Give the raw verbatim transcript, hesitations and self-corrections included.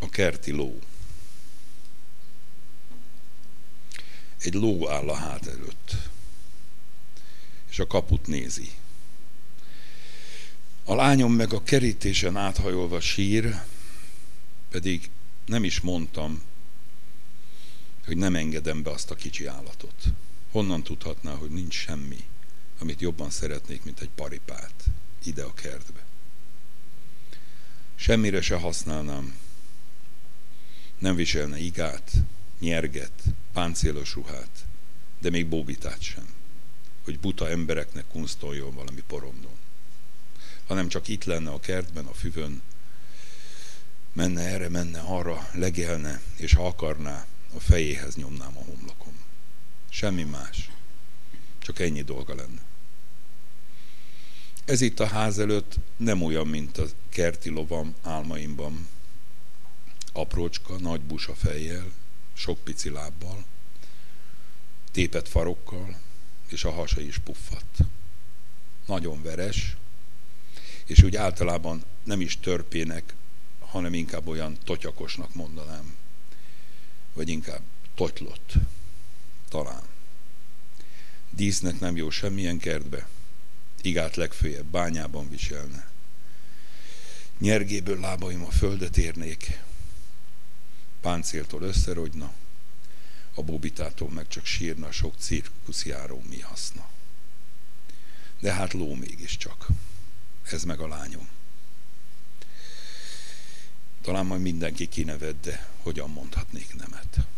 A kerti ló. Egy ló áll a ház előtt, és a kaput nézi. A lányom meg a kerítésen áthajolva sír, pedig nem is mondtam, hogy nem engedem be azt a kicsi állatot. Honnan tudhatná, hogy nincs semmi, amit jobban szeretnék, mint egy paripát ide a kertbe. Semmire se használnám. Nem viselne igát, nyerget, páncélos ruhát, de még bóbitát sem, hogy buta embereknek kunsztoljon valami porondon. Hanem csak itt lenne a kertben, a füvön, menne erre, menne arra, legelne, és ha akarná, a fejéhez nyomnám a homlokom. Semmi más. Csak ennyi dolga lenne. Ez itt a ház előtt nem olyan, mint a kerti lovam álmaimban. Aprócska, nagy busa fejjel, sok pici lábbal, tépett farokkal, és a hasa is puffadt. Nagyon veres, és úgy általában nem is törpének, hanem inkább olyan totyakosnak mondanám, vagy inkább totylott, talán. Dísznek nem jó semmilyen kertbe, igát legfőjebb bányában viselne. Nyergéből lábaim a földet érnék, páncéltól összerogyna, a bóbitától meg csak sírna, sok cirkuszjáró mi haszna. De hát ló mégiscsak, ez meg a lányom. Talán majd mindenki kinevet, de hogyan mondhatnék nemet?